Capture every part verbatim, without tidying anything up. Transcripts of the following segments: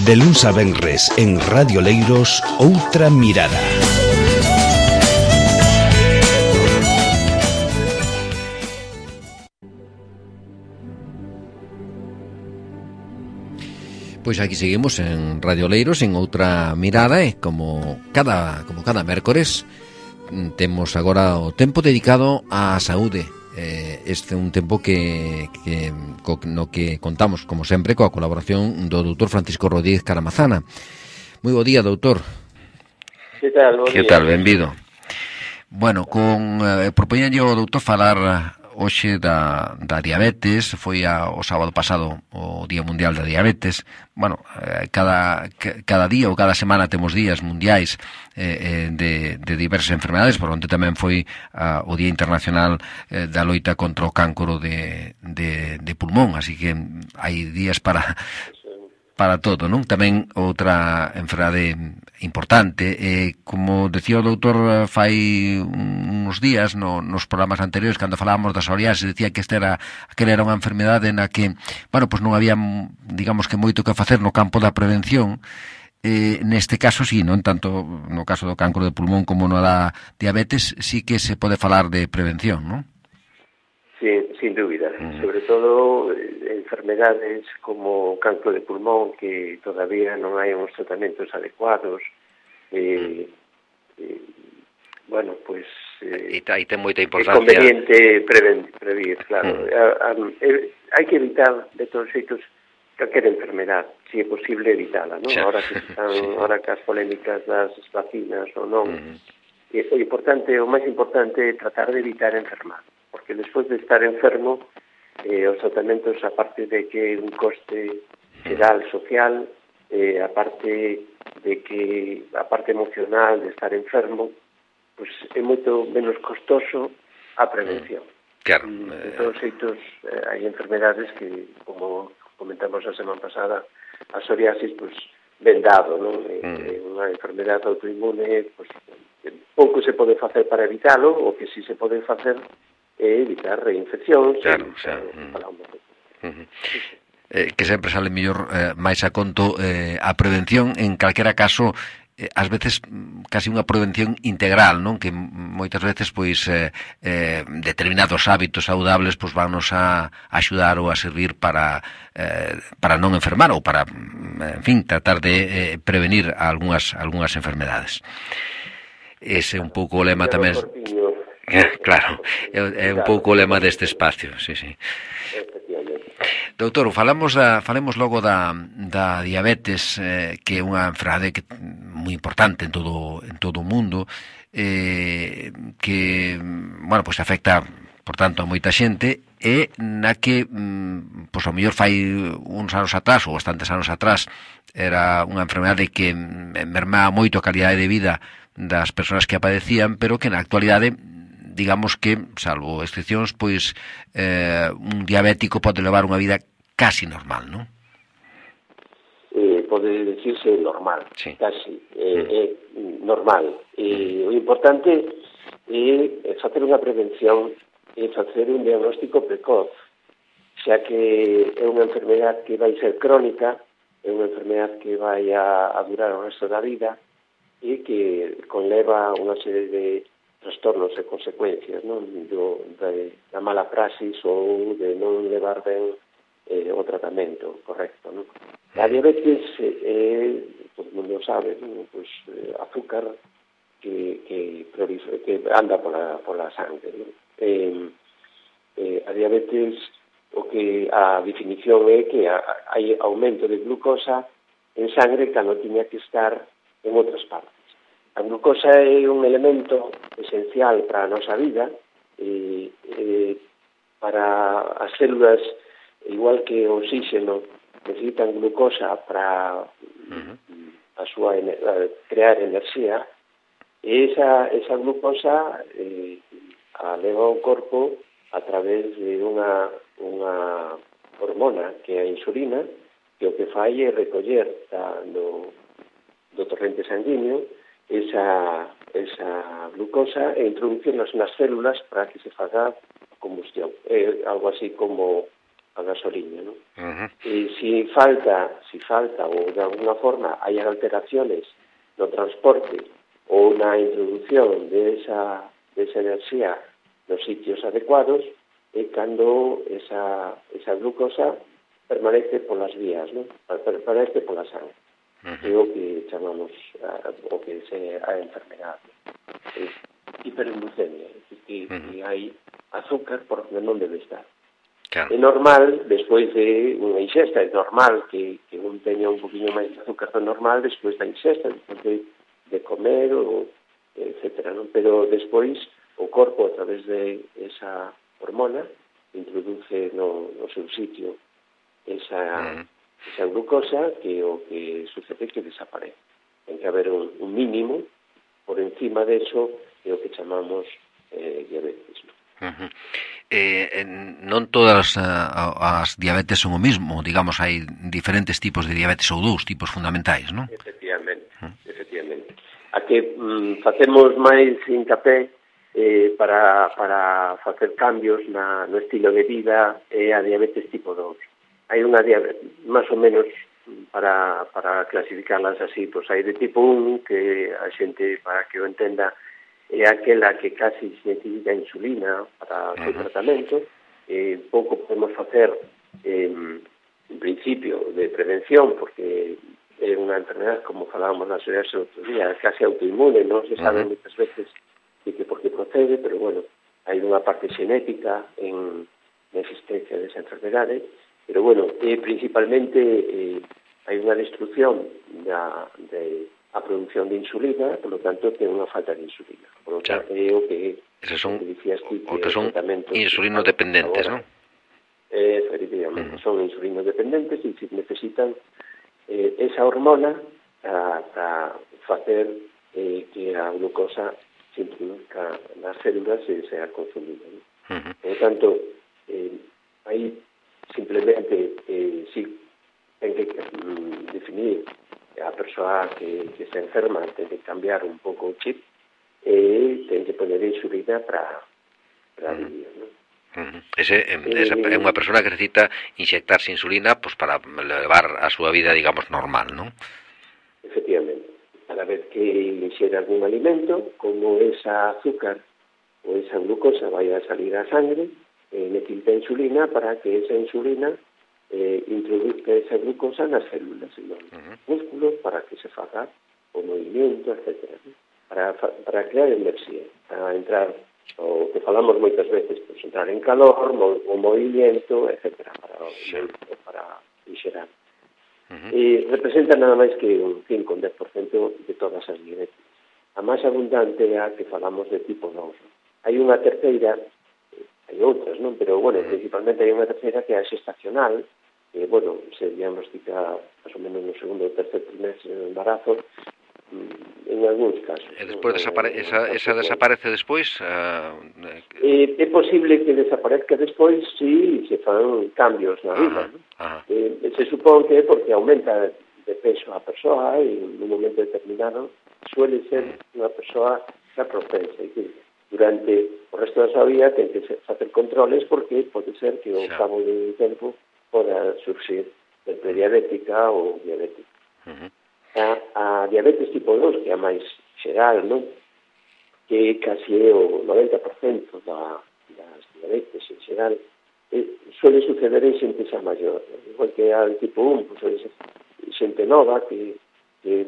De luns a venres en Radio Leiros, Outra Mirada. Pois aquí seguimos en Radio Leiros, en Outra Mirada, e como cada, como cada mércores temos agora o tempo dedicado á saúde. Eh, este é un tempo que, que co, no que contamos, como sempre, coa colaboración do doutor Francisco Rodríguez Caramazana. Moi bo día, doutor. Que tal, bo día. Que tal, benvido. Bueno, con eh, propoñenlle o doutor falar hoxe da, da diabetes. Foi a, o sábado pasado o Día Mundial da Diabetes. Bueno, eh, cada, cada día ou cada semana temos días mundiais eh, de, de diversas enfermedades, por onde tamén foi uh, o Día Internacional eh, da loita contra o cancro de, de, de pulmón, así que hai días para... para todo, non? Tamén outra enfermedade importante, eh, como decía o doutor fai uns días no, nos programas anteriores, cando falábamos da psoriasis, decía que esta era, aquela era unha enfermedade na que, bueno, pois non había, digamos que moito que facer no campo da prevención. Eh, neste caso sí, non tanto no caso do cancro de pulmón como no da diabetes, sí que se pode falar de prevención, non? Sí, sin dúbida, mm. sobre todo eh, enfermedades como cancro de pulmón, que todavía non hai uns tratamentos adecuados, eh, eh, bueno, pues eh, e ten moita é importancia. conveniente preven, previr, claro. Mm. A, a, eh, hai que evitar de todos xeitos calquera enfermedade, se é posible evitala, non? Ahora que están, sí. ahora que as polémicas das vacinas ou non, mm. e, o importante, o máis importante é tratar de evitar enfermar, porque despois de estar enfermo, eh, os tratamentos, aparte de que un coste xeral social, eh, aparte de que a parte emocional de estar enfermo, pues é moito menos costoso a prevención. Claro. E, de todos xeitos, eh, hai enfermedades que, como comentamos a semana pasada, a psoriasis, pues, ben dado, non? É mm. unha enfermedade autoinmune, pues, pouco se pode facer para evitalo, o que si se pode facer é evitar reinfeccións. Claro, xa. Uh -huh. eh, que sempre sale mellor eh, máis a conto eh, a prevención, en calquera caso, eh, ás veces casi unha prevención integral, non? Que moitas veces pois eh, eh, determinados hábitos saudables pois vannos a axudar ou a servir para eh, para non enfermar ou para, en fin, tratar de eh, prevenir algunhas algunhas enfermedades. Ese é un pouco o lema tamén. Claro, é, é un pouco o lema deste espacio, sí, sí. Doutor, falamos da, falemos logo da, da diabetes, eh, que é unha enfermedade que moi importante en todo en todo o mundo, eh, que, bueno, pois afecta, por tanto, a moita xente, e na que, pois, ao mellor fai uns anos atrás, ou bastantes anos atrás, era unha enfermedade que mermaba moito a calidade de vida das persoas que a padecían, pero que na actualidade, digamos que, salvo excepcións, pois eh, un diabético pode levar unha vida casi normal, non? Eh, pode decirse normal, sí. casi, eh, mm. é normal. E o importante é facer unha prevención e facer un diagnóstico precoz, xa que é unha enfermedade que vai ser crónica, é unha enfermedade que vai a, a durar o resto da vida e que conleva unha serie de trastornos e consecuencias, non? Do, de, da mala praxis ou de non levar ben eh, o tratamento correcto, non? A diabetes é, eh, todo o mundo sabe, non? Pues, eh, azúcar que, que, que anda pola, pola sangre, non? Eh, eh, a diabetes, o que a definición é que a, hai aumento de glucosa en sangre cando tiña que estar en outras partes. A glucosa é un elemento esencial para a nosa vida e, e para as células, igual que o oxígeno, necesitan glucosa para a súa a crear enerxía, e esa, esa glucosa eh, a leva ao corpo a través de unha, unha hormona que é a insulina, que o que fai é recoller da, do, do torrente sanguíneo esa, esa glucosa e introducirlas nas células para que se faga a combustión. É algo así como a gasolina, ¿no? Uh-huh. E si falta, si falta ou de alguna forma hai alteraciones no transporte ou na introducción de esa, de esa enerxía nos sitios adecuados, é cando esa, esa glucosa permanece polas vías, ¿no? Permanece pola sangre. Uh-huh. É o que chamamos a, o que se a enfermedade. É hiperglucemia, que, uh-huh. que hai azúcar por onde non debe estar. Claro. É normal, despois de unha ingesta, é normal que, que un teña un poquinho máis de azúcar do normal despois da ingesta, despois de, de comer, ou, etcétera, non? Pero despois o corpo, a través de esa hormona, introduce no, no seu sitio esa, uh-huh. esa glucosa que o que sucede que desaparece. Ten que haber un, un mínimo por encima de eso é o que chamamos eh, diabetes, non? Uh-huh. Eh, non todas uh, as diabetes son o mismo, digamos, hai diferentes tipos de diabetes ou dous tipos fundamentais, non? Efectivamente, uh-huh. efectivamente. A que mm, facemos máis hincapé eh, para, para facer cambios na, no estilo de vida é a diabetes tipo dous. Hai unha diabetes, máis ou menos, para, para clasificarlas así, pois hai de tipo un, que a xente, para que o entenda, é aquela que casi se necesita insulina para o seu tratamento. Eh, pouco podemos facer eh, en principio de prevención, porque é unha enfermedade, como falábamos nas horas outro día, casi autoinmune, non se sabe uh-huh. moitas veces de que por que procede, pero bueno, hai unha parte xenética en na existencia desa enfermedade, pero bueno, eh, principalmente eh, hai unha destrucción da, de a produción de insulina, por lo tanto, ten unha falta de insulina. Por lo tanto, é o que... Esos son, que dicías tú, o que son insulinos dependentes, non? Eh, efectivamente, uh-huh. son insulinos dependentes e se necesitan eh, esa hormona para facer eh, que a glucosa se introduzca nas células e sea consumida, ¿no? Uh-huh. Por lo tanto, eh, aí simplemente eh, si ten que mm, definir a persoa que, que se enferma ten que cambiar un pouco o chip e ten que poner insulina para para vivir, ¿no? Uh-huh. Ese, esa é unha persoa que necesita inyectarse insulina pues, para levar a súa vida, digamos, normal, ¿no? Efectivamente. Cada vez que inxere algún alimento, como esa azúcar ou esa glucosa vai a salir á sangre, eh, necesita insulina para que esa insulina Eh, introduzca esa glucosa nas células, nos uh-huh. músculos, para que se faga o movimiento, etcétera, ¿no? para, para crear enerxía, para entrar, o que falamos moitas veces, pues, entrar en calor, mo, o movimiento, etcétera, para o movimiento, para inxerar. Uh-huh. E representa nada máis que un cinco, un dez por cento de todas as diabetes. A máis abundante é a que falamos de tipo dous. Hai unha terceira, hai outras, non? Pero, bueno, principalmente hai unha terceira que é a xestacional, que, bueno, se diagnostica máis ou menos no segundo ou tercer trimestre do embarazo, en algúns casos. E despois desapare... esa, esa desaparece despois? Uh... Eh, é posible que desaparezca despois si se fan cambios na vida, non? Eh, se supón que é porque aumenta de peso a persoa e en un momento determinado suele ser unha persoa xa propensa, e que durante o resto da súa vida ten que facer controles porque pode ser que ao cabo do tempo poda surxir de prediabética ou diabética. Uh-huh. A, a diabetes tipo dous, que é a máis xeral, non? Que casi é o noventa por cento da, das diabetes en xeral, eh, suele suceder en xente xa maior. Igual que a tipo un, pues, suele ser xente nova que, que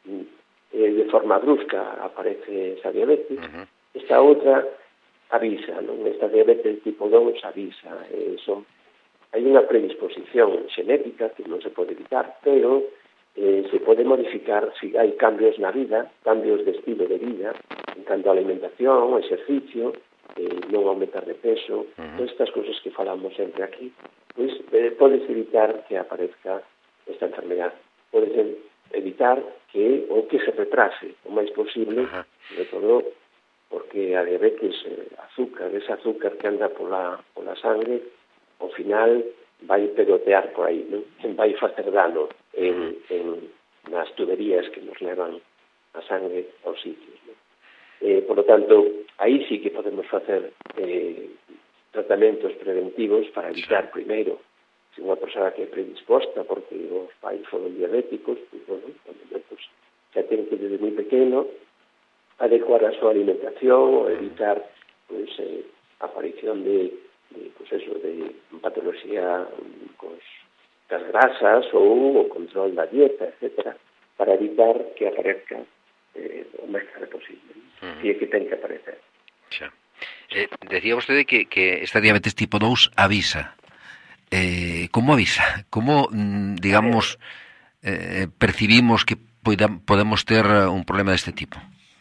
eh, de forma brusca aparece esa diabetes. Uh-huh. Esta outra avisa, non? Esta diabetes tipo dous avisa. Eh, son hai unha predisposición xenética que non se pode evitar, pero eh, se pode modificar se hai cambios na vida, cambios de estilo de vida, en canto a alimentación, exercicio, eh, non aumentar de peso, uh-huh. todas estas cousas que falamos sempre aquí, pois eh, podes evitar que aparezca esta enfermedade. Podes evitar que o que se retrase o máis posible, uh-huh. sobre todo porque a diabetes, eh, azúcar, ese azúcar que anda pola, pola sangre, ao final vai pegotear por aí, non? Vai facer dano en, en, nas tuberías que nos levan a sangre aos sitios, non? Eh, por lo tanto, aí sí que podemos facer eh, tratamentos preventivos para evitar primeiro se unha persoa que é predisposta porque os pais foron diabéticos, pues, bueno, pues, xa ten que desde moi pequeno adecuar a súa alimentación, evitar pues, eh, a aparición de, de, pues eso, de patología cos, das grasas ou o control da dieta, etcétera, para evitar que aparezca eh, o máis tarde posible, uh-huh. Si é que ten que aparecer. Xa. Eh, decía vostede que, que esta diabetes tipo dous avisa. Eh, como avisa? Como, digamos, eh, percibimos que podemos ter un problema deste tipo?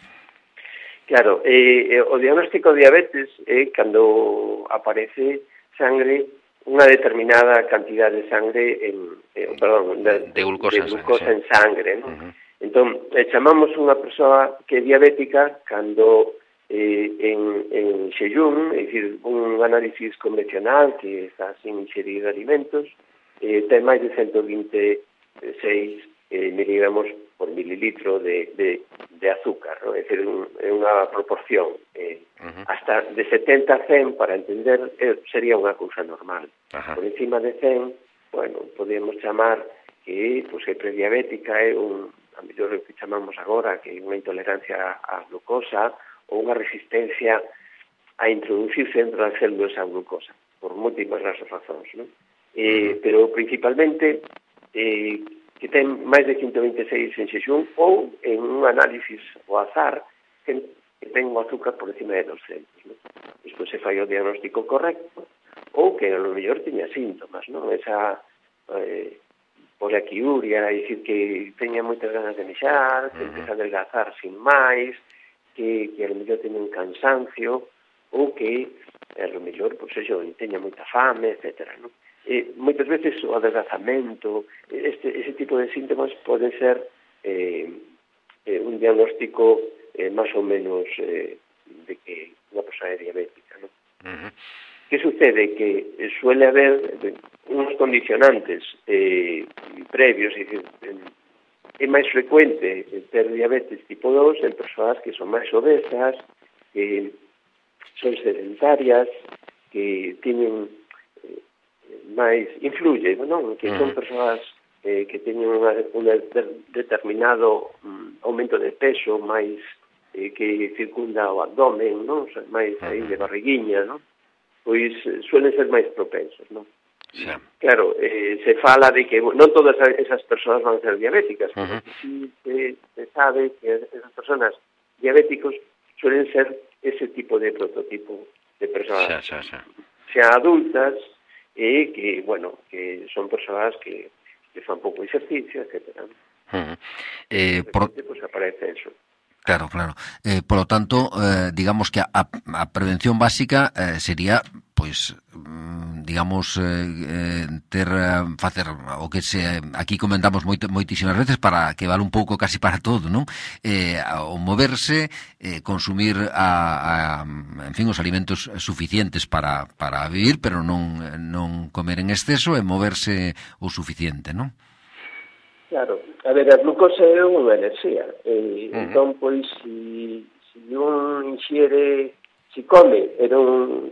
Claro, eh, o diagnóstico de diabetes é eh, cando aparece sangre, unha determinada cantidad de sangre en, eh, perdón, de, de glucosa, de glucosa en sangre, ¿no? Uh-huh. Entón, eh, chamamos unha persoa que é diabética cando eh, en, en xeyún, é dicir, un análisis convencional que está sin inxerir alimentos, eh, ten máis de ciento vinte e seis eh, miligramos por mililitro de, de, de azúcar, ¿no? É dicir, un, é unha proporción. Eh, uh-huh. Hasta de setenta a cen, para entender, eh, sería unha cousa normal. Uh-huh. Por encima de cen, bueno, podemos chamar que pues, é prediabética, é un, a mellor que chamamos agora, que é unha intolerancia á glucosa, ou unha resistencia a introducirse dentro das células a glucosa, por múltiples razóns, ¿no? Eh, pero principalmente eh, que ten máis de ciento vinte e seis en xexún ou en un análisis ao azar que ten o azúcar por encima de doscientos, ¿no? Despois se fai o diagnóstico correcto ou que a lo mellor teña síntomas, ¿no? Esa eh, poliaquiuria, é dicir, que teña moitas ganas de mexar, que empeza a adelgazar sin máis, que, que a lo mellor teña un cansancio ou que a lo mellor, pois, pues, teña moita fame, etcétera, ¿no? Eh, moitas veces o adelgazamento, este, ese tipo de síntomas pode ser eh, eh, un diagnóstico eh, máis ou menos eh, de que unha persoa é diabética, ¿no? Uh-huh. ¿Qué sucede? Que suele haber unos condicionantes eh, previos, é dicir, é máis frecuente ter diabetes tipo dous en persoas que son máis obesas, que son sedentarias, que tienen eh, máis influye, non? Que son persoas eh, que teñen un determinado um, aumento de peso máis eh, que circunda o abdomen, non? O sea, máis aí de barriguiña, non? Pois suelen ser máis propensos, non? Sí. Claro, eh, se fala de que non todas esas persoas van a ser diabéticas, uh-huh. Pero sí se, se sabe que esas personas diabéticos suelen ser ese tipo de prototipo de persoas, sí, sí, sí. Xa adultas, e que, bueno, que son persoas que, que fan pouco exercicio, etcétera. Uh-huh. Eh, por... Pues aparece eso. Claro, claro. Eh, por lo tanto, eh, digamos que a, a prevención básica eh, sería, pois, digamos, eh, eh, ter, facer o que se aquí comentamos moito, moitísimas veces para que vale un pouco casi para todo, non? Eh, o moverse, eh, consumir a, a, en fin, os alimentos suficientes para, para vivir, pero non, non comer en exceso e moverse o suficiente, non? Claro, a ver, a glucosa é unha enerxía, e, uh-huh. Entón, pois, si, si un inxere, si come, e non,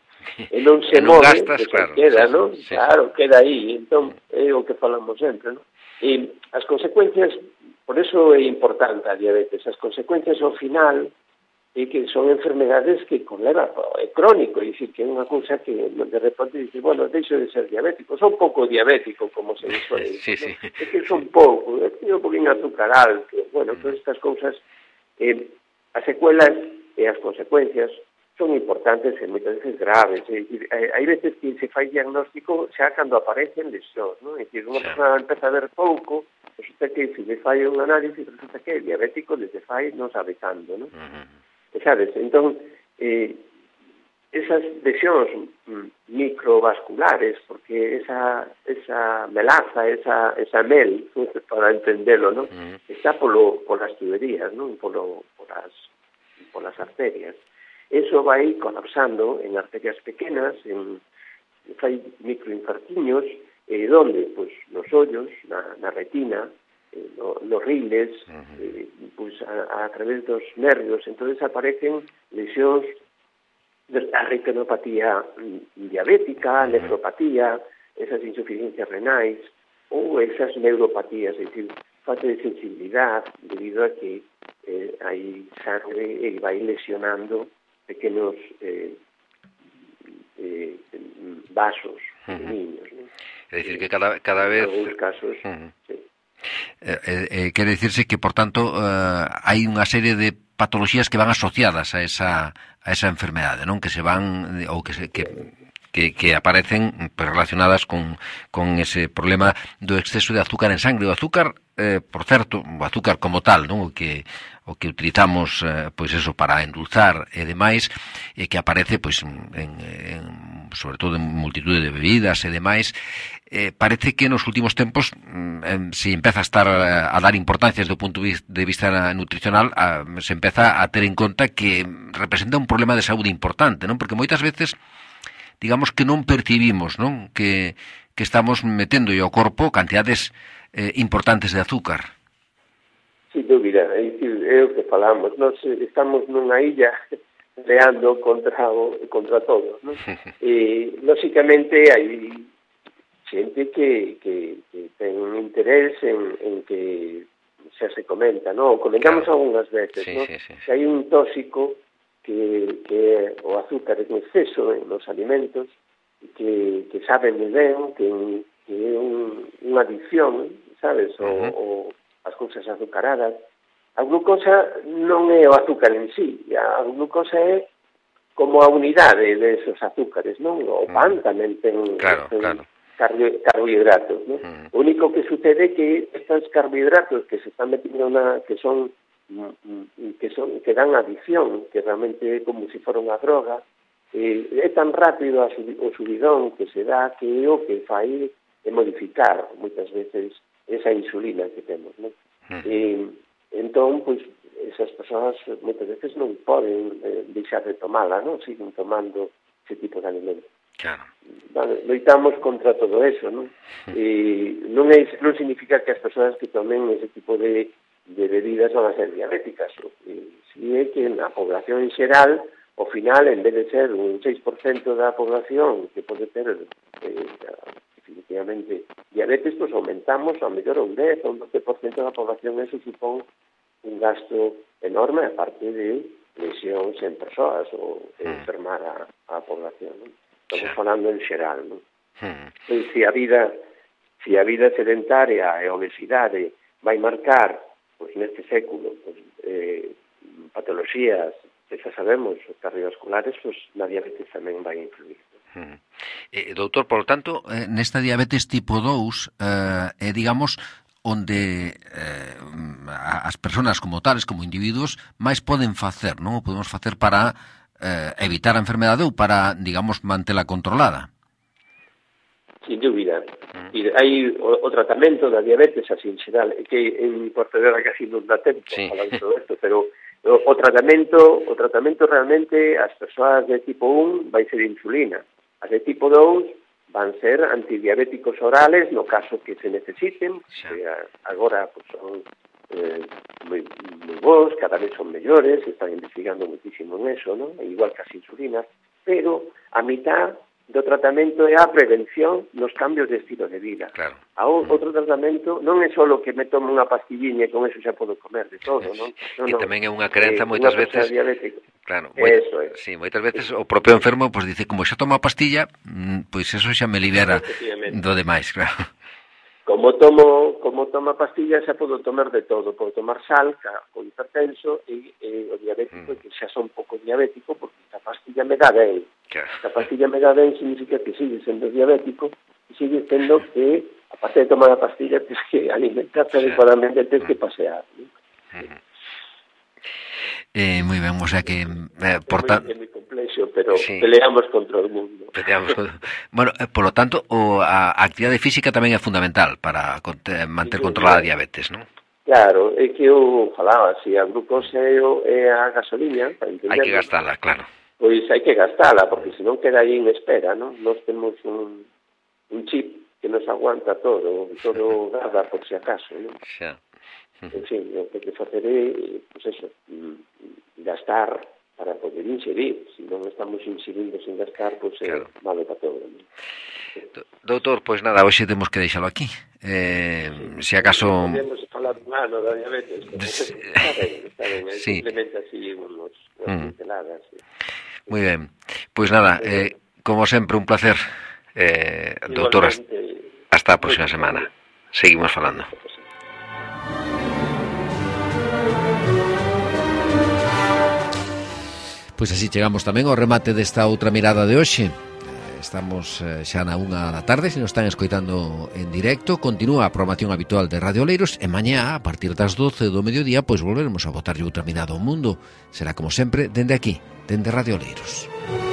e non se non move, gastas, pues, claro, queda, sí, non? Sí, claro, sí. Queda aí, entón, é o que falamos sempre, non? E as consecuencias, por eso é importante a diabetes, as consecuencias ao final é que son enfermedades que conleva, é crónico, é dicir, que é unha cousa que de repente dice, bueno, deixo de ser diabético, son pouco diabético, como se dice, sí, sí. ¿No? É que son pouco, é que un poquinho azúcar alto, bueno, todas estas cousas, eh, as secuelas e as consecuencias son importantes e moitas veces graves, é dicir, hai veces que se fai diagnóstico xa cando aparecen lesións, non? É dicir, unha persona empeza a ver pouco, resulta que se le fai un análisis, resulta que é diabético desde fai non sabe cando, non? Uh-huh. Sabes, entón, eh, esas lesións microvasculares, porque esa, esa melaza, esa, esa mel, para entendelo, ¿no? Uh-huh. Está polo, polas tuberías, ¿no? Polo, polas, polas arterias. Eso vai colapsando en arterias pequenas, en, fai microinfartiños, eh, donde? Pues nos ollos, na, na retina, eh, no, nos riles, uh-huh. eh, pues a, a través dos nervios, entonces aparecen lesións de la retinopatía diabética, uh-huh. nefropatía, esas insuficiencias renais ou esas neuropatías, é dicir, falta de sensibilidade debido a que eh, hai sangre e vai lesionando pequenos eh, eh, vasos uh-huh. niños, ¿no? É dicir, que cada, cada vez... En algúns casos, uh-huh. sí. Eh, eh, quere dicirse que, por tanto, eh, hai unha serie de patologías que van asociadas a esa, a esa enfermedade, non? Que se van, ou que se... Que, Que, que aparecen pues, relacionadas con, con ese problema do exceso de azúcar en sangre. O azúcar, eh, por certo, o azúcar como tal, non? O que o que utilizamos eh, pois eso para endulzar e demais, e que aparece pois en, en sobre todo en multitude de bebidas e demais, eh, parece que nos últimos tempos eh, se empeza a estar a, a dar importancia desde o punto de vista nutricional, a, se empeza a ter en conta que representa un problema de saúde importante, non? Porque moitas veces digamos que non percibimos, non? Que, que estamos metendo ao corpo cantidades eh, importantes de azúcar. Sin dúbida, é, é o que falamos. Nós estamos nunha illa leando contra, o, contra todos, non? E, lóxicamente, hai xente que, que, que ten un interés en, en que xa se comenta, non? O comentamos claro. Algunhas veces, sí, non? Sí, sí. Que hai un tóxico que, que o azúcar en exceso en los alimentos, que, que saben moi ben, que, que é un, unha adicción, sabes, uh-huh. o, o as cousas azucaradas. A glucosa non é o azúcar en sí, a glucosa é como a unidade de esos azúcares, non? O pan uh-huh. tamén ten, claro, ten claro. Carbo, carbohidratos, non? Uh-huh. O único que sucede é que estos carbohidratos que se están metiendo na, que son que son que dan adicción, que realmente é como se fora unha droga, eh, é tan rápido a sub, o subidón que se dá que é o que fai é modificar moitas veces esa insulina que temos, non? Uh-huh. E, entón, pois, esas persoas moitas veces non poden eh, deixar de tomala, non? Siguen tomando ese tipo de alimento. Claro. Vale, loitamos contra todo eso, non? Uh-huh. E non, é, non significa que as persoas que tomen ese tipo de de bebidas van a ser diabéticas. E si é que na población en xeral, ao final, en vez de ser un seis por cento da población que pode ter eh, definitivamente diabetes, pues aumentamos a mellor un dez ou un doce por cento da población. Eso supón un gasto enorme, aparte de lesións en persoas ou enfermar a, a población, non? Estamos falando en xeral, non? Pois, se a vida se a vida sedentaria e a obesidade vai marcar pois neste século, pois, eh, patologías que xa sabemos, cardiovasculares, pois na diabetes tamén vai influir. Hmm. Eh, doutor, por lo tanto, eh, nesta diabetes tipo dous, eh, é, digamos, onde eh, as persoas como tales, como individuos, máis poden facer, non? O podemos facer para eh, evitar a enfermedade ou para, digamos, mantela controlada. Sin dúbida. E hai o, o tratamento da diabetes así en xeral, é que en Portugal casi non dá tempo sí. Falar de todo isto, pero o, o tratamento o tratamento realmente as persoas de tipo un vai ser insulina, as de tipo dous van ser antidiabéticos orales no caso que se necesiten, sí. Que agora pues, son eh, moi, moi bons, cada vez son mellores, están investigando muchísimo en eso, ¿no? Igual que as insulinas, pero a mitad do tratamento é a prevención nos cambios de estilo de vida. Claro. A o, outro tratamento non é só que me tomo unha pastilliña e con eso xa podo comer de todo, non? Que no, tamén é unha crenza eh, moitas veces. Claro, eso é. Sí, moitas veces o propio enfermo pois pues, dice, como xa tomo a pastilla, pois pues eso xa me libera do demais, claro. Como tomo como toma pastilla xa podo tomar de todo, podo tomar sal, o hipertenso e, e o diabético, mm. que xa son pouco diabético porque a pastilla me dá ben. Claro. A pastilla me dá ben significa que sigue sendo diabético e sigue sendo que, aparte de tomar a pastilla, tens que alimentarte adecuadamente, tens que pasear, ¿no? Mm. Eh, moi ben, o sea que eh, por tan... é moi complexo, pero sí. Peleamos contra o mundo. Peleamos. Bueno, eh, por lo tanto, o, a, a actividade física tamén é fundamental para conte, manter sí, controlada a diabetes, non? Claro, é que eu falaba, se a glucosa é a gasolina, para entender. Hai que gastala, claro. Pois hai que gastala, porque senón queda aí en espera, non? Nós temos un, un chip que nos aguanta todo, todo garda por si acaso, non? Xa. En fin, o que hai que facer é, pues eso, gastar para poder inserir. Se non estamos inserindo sen gastar, pois é claro. malo para todo. Doutor, pois nada, hoxe temos que deixalo aquí. Eh, sí. Se acaso... Podemos falar un ano da diabetes, pero sí. Está ben, está ben, é sí. Simplemente así unos, unas pinceladas. Sí. Moi ben, pois nada, eh, como sempre un placer, eh, doutor, hasta a próxima semana. Seguimos falando. Pois así chegamos tamén ao remate desta outra mirada de hoxe. Estamos xa na unha da tarde, se nos están escoitando en directo. Continúa a programación habitual de Radio Oleiros e mañá, a partir das doce do mediodía, pois volveremos a botarlle outra mirada ao mundo. Será como sempre, dende aquí, dende Radio Oleiros.